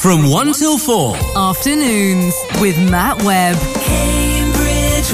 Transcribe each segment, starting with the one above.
From 1 till 4. Afternoons with Matt Webb. Cambridge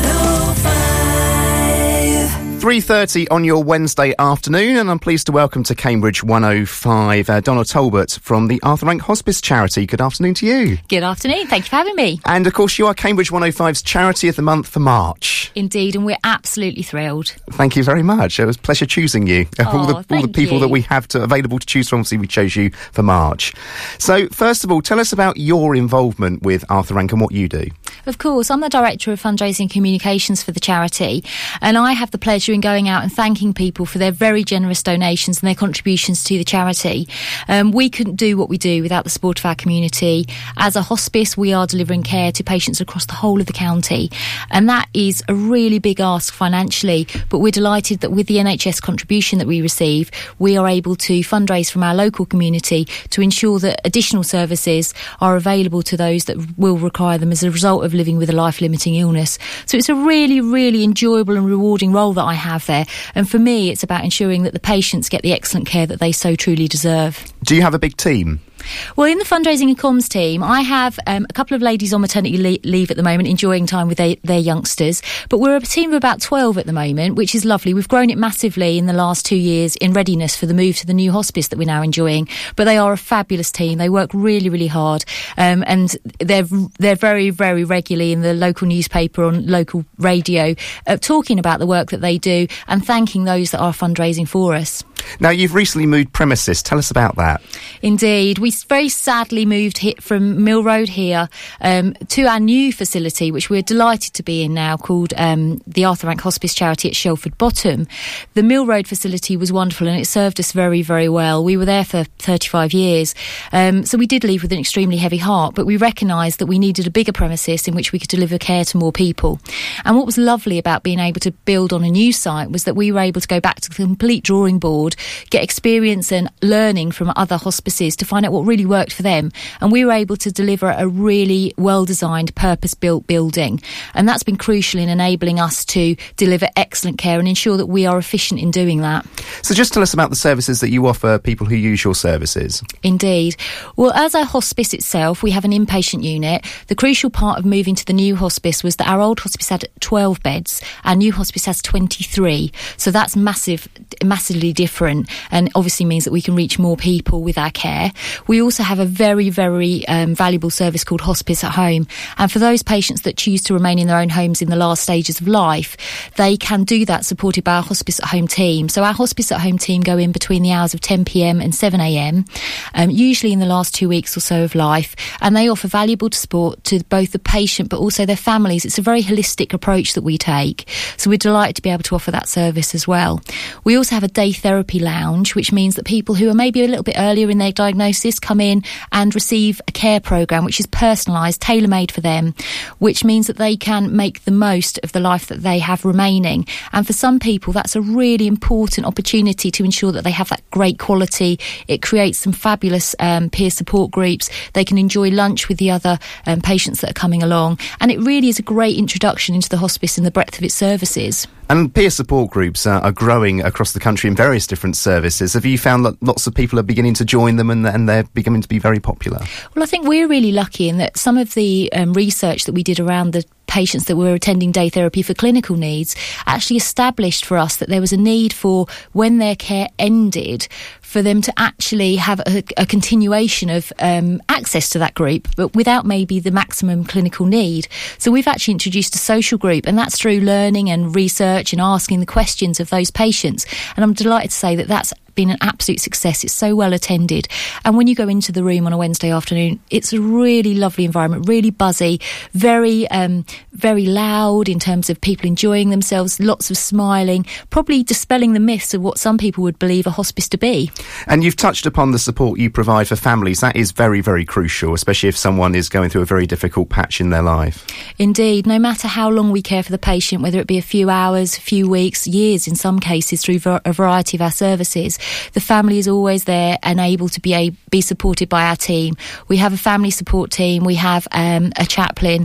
105. 3:30 on your Wednesday afternoon, and I'm pleased to welcome to Cambridge 105 Donna Talbot from the Arthur Rank Hospice Charity. Good afternoon to you. Good afternoon. Thank you for having me. And of course, you are Cambridge 105's Charity of the Month for March. Indeed, and we're absolutely thrilled. Thank you very much. It was a pleasure choosing you. All the people that we have available to choose from, obviously we chose you for March. So first of all, tell us about your involvement with Arthur Rank and what you do. Of course, I'm the Director of Fundraising and Communications for the charity, and I have the pleasure in going out and thanking people for their very generous donations and their contributions to the charity. We couldn't do what we do without the support of our community. As a hospice, we are delivering care to patients across the whole of the county, and that is a really big ask financially, but we're delighted that with the NHS contribution that we receive, we are able to fundraise from our local community to ensure that additional services are available to those that will require them as a result of living with a life-limiting illness. So it's a really, really enjoyable and rewarding role that I have there. And for me, it's about ensuring that the patients get the excellent care that they so truly deserve. Do you have a big team? Well, in the fundraising and comms team, I have a couple of ladies on maternity leave at the moment, enjoying time with their youngsters. But we're a team of about 12 at the moment, which is lovely. We've grown it massively in the last 2 years in readiness for the move to the new hospice that we're now enjoying. But they are a fabulous team. They work really, really hard. And they're very, very regularly in the local newspaper, on local radio, talking about the work that they do and thanking those that are fundraising for us. Now, you've recently moved premises. Tell us about that. Indeed. We very sadly moved from Mill Road here to our new facility, which we're delighted to be in now, called the Arthur Rank Hospice Charity at Shelford Bottom. The Mill Road facility was wonderful and it served us very, very well. We were there for 35 years. So we did leave with an extremely heavy heart, but we recognised that we needed a bigger premises in which we could deliver care to more people. And what was lovely about being able to build on a new site was that we were able to go back to the complete drawing board, get experience and learning from other hospices to find out what really worked for them, and we were able to deliver a really well-designed, purpose-built building, and that's been crucial in enabling us to deliver excellent care and ensure that we are efficient in doing that. So just tell us about the services that you offer people who use your services. Indeed. Well, as a hospice itself, we have an inpatient unit. The crucial part of moving to the new hospice was that our old hospice had 12 beds, our new hospice has 23, so that's massively different, and obviously means that we can reach more people with our care. We also have a very, very valuable service called Hospice at Home. And for those patients that choose to remain in their own homes in the last stages of life, they can do that supported by our Hospice at Home team. So our Hospice at Home team go in between the hours of 10 p.m. and 7 a.m, usually in the last 2 weeks or so of life. And they offer valuable support to both the patient but also their families. It's a very holistic approach that we take. So we're delighted to be able to offer that service as well. We also have a day therapy lounge, which means that people who are maybe a little bit earlier in their diagnosis come in and receive a care programme which is personalised, tailor-made for them, which means that they can make the most of the life that they have remaining. And for some people, that's a really important opportunity to ensure that they have that great quality. It creates some fabulous peer support groups. They can enjoy lunch with the other patients that are coming along. And it really is a great introduction into the hospice and the breadth of its services. And peer support groups are growing across the country in various different services. Have you found that lots of people are beginning to join them and they're beginning to be very popular? Well, I think we're really lucky in that some of the research that we did around the patients that were attending day therapy for clinical needs actually established for us that there was a need for, when their care ended, for them to actually have a continuation of access to that group, but without maybe the maximum clinical need. So we've actually introduced a social group, and that's through learning and research and asking the questions of those patients. And I'm delighted to say that that's been an absolute success. It's so well attended, and when you go into the room on a Wednesday afternoon, it's a really lovely environment, really buzzy, very loud in terms of people enjoying themselves, lots of smiling, probably dispelling the myths of what some people would believe a hospice to be. And you've touched upon the support you provide for families. That is very, very crucial, especially if someone is going through a very difficult patch in their life. Indeed, no matter how long we care for the patient, whether it be a few hours, a few weeks, years in some cases, through a variety of our services, the family is always there and able to be supported by our team. We have a family support team, we have a chaplain.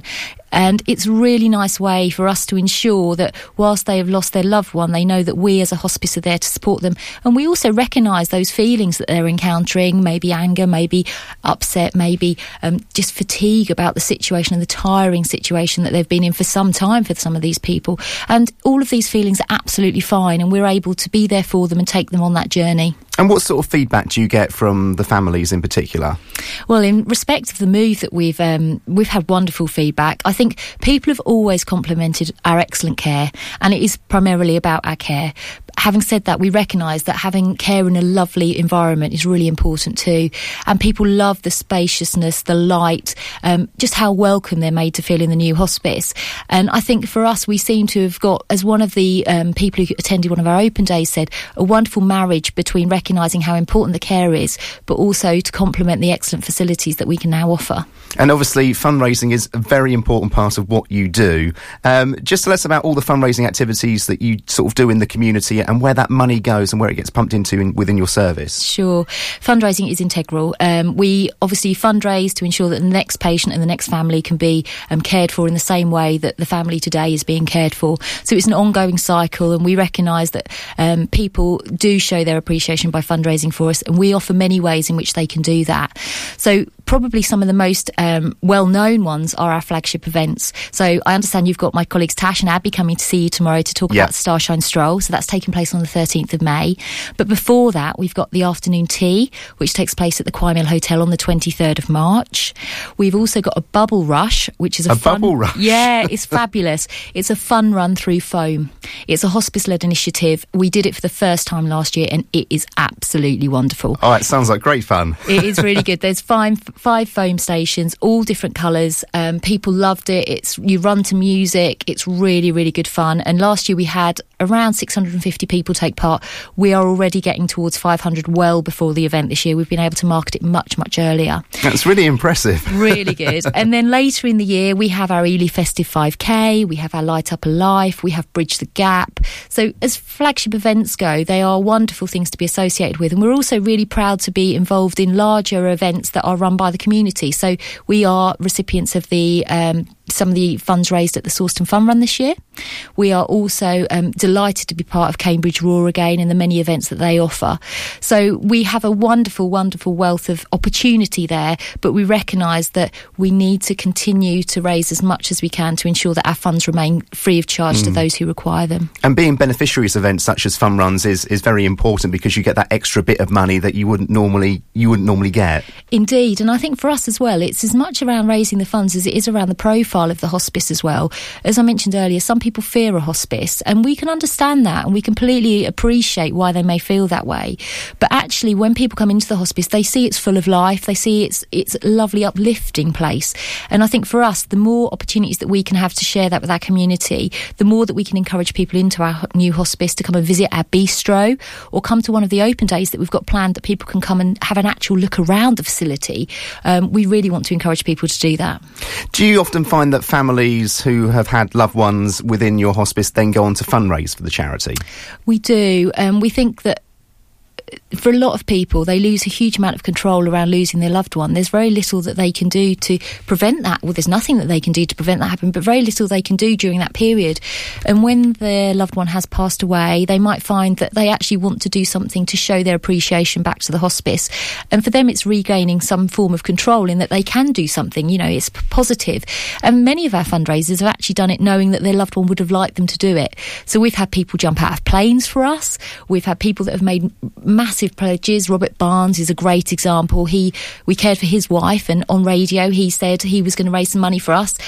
And it's a really nice way for us to ensure that whilst they have lost their loved one, they know that we as a hospice are there to support them. And we also recognise those feelings that they're encountering, maybe anger, maybe upset, maybe just fatigue about the situation and the tiring situation that they've been in for some time for some of these people. And all of these feelings are absolutely fine, and we're able to be there for them and take them on that journey. And what sort of feedback do you get from the families in particular? Well, in respect of the move that we've had wonderful feedback. I think people have always complimented our excellent care, and it is primarily about our care. Having said that, we recognise that having care in a lovely environment is really important too. And people love the spaciousness, the light, just how welcome they're made to feel in the new hospice. And I think for us, we seem to have got, as one of the people who attended one of our open days said, a wonderful marriage between recognising how important the care is, but also to complement the excellent facilities that we can now offer. And obviously, fundraising is a very important part of what you do. Just tell us about all the fundraising activities that you sort of do in the community and where that money goes and where it gets pumped into within your service. Sure. Fundraising is integral. We obviously fundraise to ensure that the next patient and the next family can be cared for in the same way that the family today is being cared for. So it's an ongoing cycle, and we recognise that people do show their appreciation by fundraising for us, and we offer many ways in which they can do that. So probably some of the most well-known ones are our flagship events. So I understand you've got my colleagues Tash and Abby coming to see you tomorrow to talk about Starshine Stroll. So that's taking place on the 13th of May. But before that, we've got the afternoon tea, which takes place at the Quai Mill Hotel on the 23rd of March. We've also got a bubble rush, which is a fun... bubble rush? Yeah, it's fabulous. It's a fun run through foam. It's a hospice-led initiative. We did it for the first time last year, and it is absolutely wonderful. Oh, it sounds like great fun. It is really good. There's five foam stations, all different colours. People loved it. You run to music. It's really, really good fun. And last year we had around 650 people take part. We are already getting towards 500 well before the event this year. We've been able to market it much, much earlier. That's really impressive. Really good. And then later in the year, we have our Ely Festive 5K, we have our Light Up a Life, we have Bridge the Gap. So as flagship events go, they are wonderful things to be associated with. And we're also really proud to be involved in larger events that are run by the community. So we are recipients of the some of the funds raised at the Sawston Fun Run this year. We are also delighted to be part of Cambridge Roar again and the many events that they offer. So we have a wonderful, wonderful wealth of opportunity there, but we recognise that we need to continue to raise as much as we can to ensure that our funds remain free of charge to those who require them. And being beneficiaries of events such as fun runs is very important, because you get that extra bit of money that you wouldn't normally get. Indeed, and I think for us as well, it's as much around raising the funds as it is around the profile of the hospice as well. As I mentioned earlier, some people fear a hospice, and we can understand that, and we completely appreciate why they may feel that way. But actually, when people come into the hospice, they see it's full of life, they see it's a lovely, uplifting place. And I think for us, the more opportunities that we can have to share that with our community, the more that we can encourage people into our new hospice to come and visit our bistro, or come to one of the open days that we've got planned that people can come and have an actual look around the facility. We really want to encourage people to do that. Do you often find that families who have had loved ones within your hospice then go on to fundraise for the charity? We do. We think that for a lot of people, they lose a huge amount of control around losing their loved one. There's very little that they can do to prevent that. Well, there's nothing that they can do to prevent that happening, but very little they can do during that period. And when their loved one has passed away, they might find that they actually want to do something to show their appreciation back to the hospice. And for them, it's regaining some form of control in that they can do something, it's positive. And many of our fundraisers have actually done it knowing that their loved one would have liked them to do it. So we've had people jump out of planes for us. We've had people that have made massive pledges. Robert Barnes is a great example. We cared for his wife, and on radio he said he was going to raise some money for us.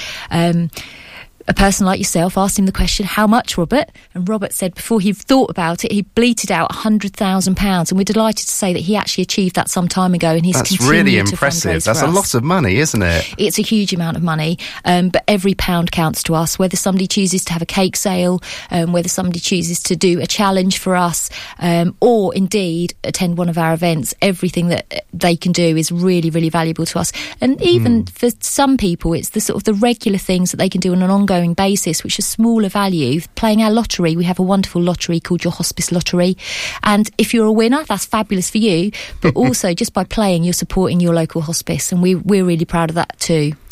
A person like yourself asked him the question, how much, Robert? And Robert said before he thought about it, he bleated out £100,000. And we're delighted to say that he actually achieved that some time ago. And he's That's continued really to impressive. fundraise That's for a us. lot of money, isn't it? It's a huge amount of money, but every pound counts to us. Whether somebody chooses to have a cake sale, whether somebody chooses to do a challenge for us, or indeed attend one of our events, everything that they can do is really, really valuable to us. And even for some people, it's the sort of the regular things that they can do on an ongoing basis, which are smaller value. Playing our lottery, we have a wonderful lottery called Your Hospice Lottery, and if you're a winner, that's fabulous for you, but also just by playing, you're supporting your local hospice, and we're really proud of that too.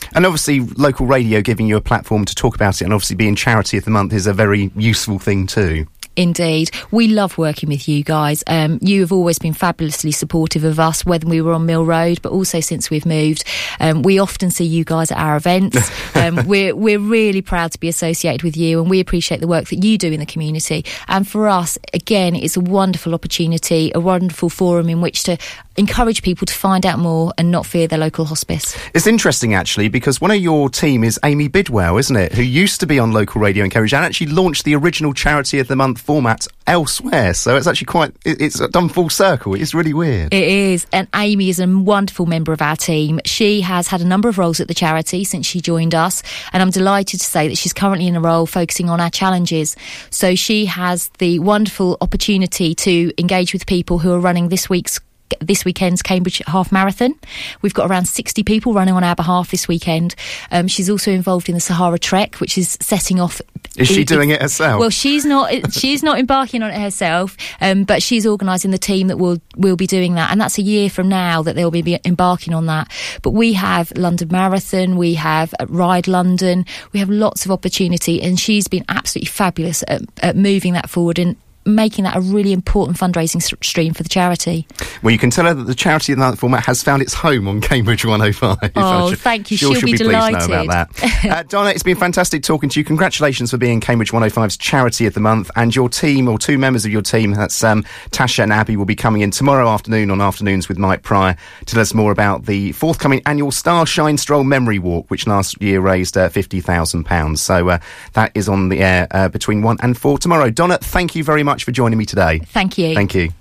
And obviously, local radio giving you a platform to talk about it, and obviously being Charity of the Month is a very useful thing too. Indeed. We love working with you guys. You have always been fabulously supportive of us, whether we were on Mill Road, but also since we've moved. We often see you guys at our events. We're really proud to be associated with you, and we appreciate the work that you do in the community. And for us, again, it's a wonderful opportunity, a wonderful forum in which to encourage people to find out more and not fear their local hospice. It's interesting, actually, because one of your team is Amy Bidwell, isn't it, who used to be on local radio in Cambridge and actually launched the original Charity of the Month format elsewhere. So it's actually it's done full circle. It's really weird. It is. And Amy is a wonderful member of our team. She has had a number of roles at the charity since she joined us, and I'm delighted to say that she's currently in a role focusing on our challenges. So she has the wonderful opportunity to engage with people who are running this weekend's Cambridge Half Marathon. We've got around 60 people running on our behalf this weekend. She's also involved in the Sahara Trek, which is setting off. Is she doing it herself? Well, she's not embarking on it herself, but she's organising the team that will be doing that, and that's a year from now that they'll be embarking on that. But we have London Marathon, we have Ride London, we have lots of opportunity, and she's been absolutely fabulous at moving that forward and making that a really important fundraising stream for the charity. Well, you can tell her that the Charity of the Month format has found its home on Cambridge 105. Oh, thank you. She'll be delighted. Pleased to know about that. Donna, it's been fantastic talking to you. Congratulations for being Cambridge 105's Charity of the Month, and your team, or two members of your team, that's Tasha and Abby, will be coming in tomorrow afternoon on Afternoons with Mike Pryor to tell us more about the forthcoming annual Starshine Stroll Memory Walk, which last year raised £50,000. So that is on the air between 1 and 4 tomorrow. Donna, thank you very much for joining me today. Thank you. Thank you.